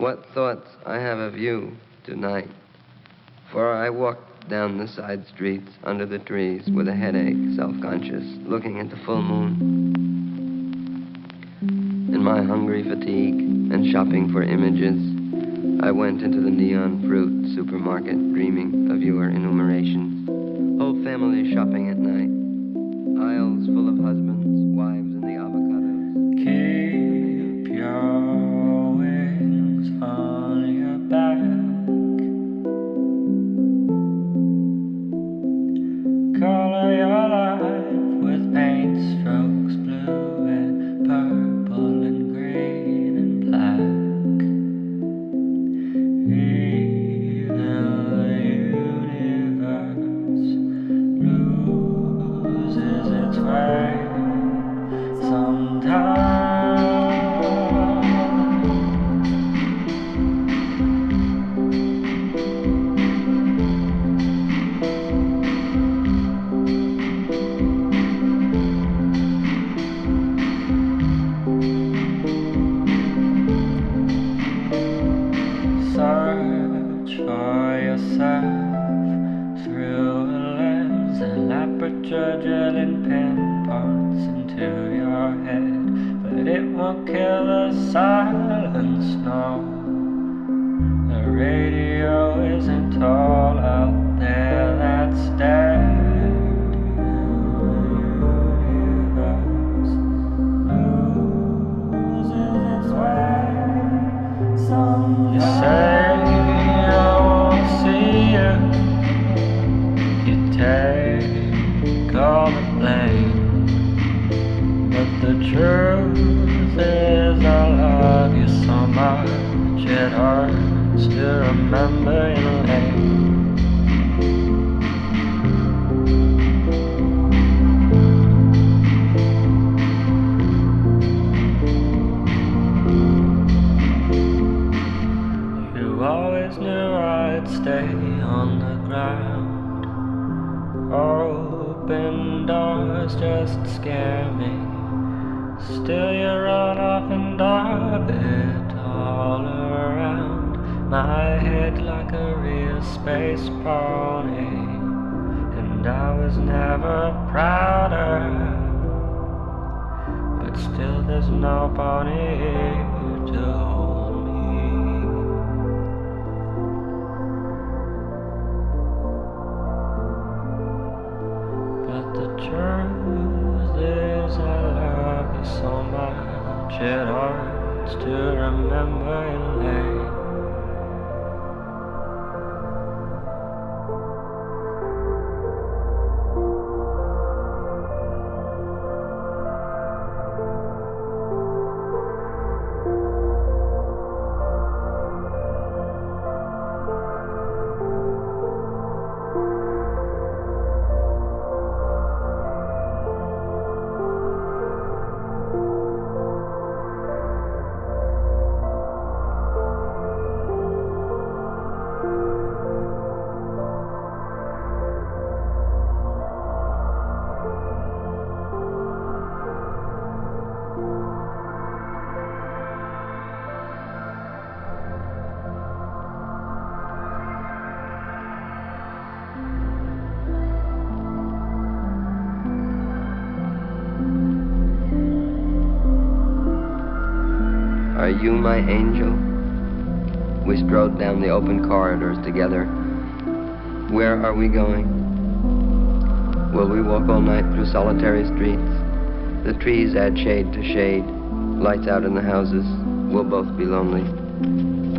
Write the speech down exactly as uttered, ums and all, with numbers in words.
what thoughts I have of you tonight. For I walked down the side streets under the trees with a headache, self-conscious, looking at the full moon. In my hungry fatigue and shopping for images, I went into the neon fruit supermarket dreaming of your enumerations. Whole families shopping at night. Aisles full of husbands, wives, and the avocados. Keep your wings on your back. Color your life with paint strokes, blue and purple and green and black. Even the universe loses its way sometimes. Search for yourself through a lens, an aperture drilling pinpoints into your head, but it won't kill the silence, no. The radio isn't all out there, that's dead. You say I won't see you, you take all the blame, but the truth is I love you so much it hurts to remember your name. You always knew I'd stay on the ground. Open doors just scare me. Still you run off and orbit all around my head like a real space pony. And I was never prouder, but still there's no pony here to hold me. But the truth is I love you so much it hurts to remember your name. Are you my angel? We strode down the open corridors together. Where are we going? Will we walk all night through solitary streets? The trees add shade to shade, lights out in the houses. We'll both be lonely.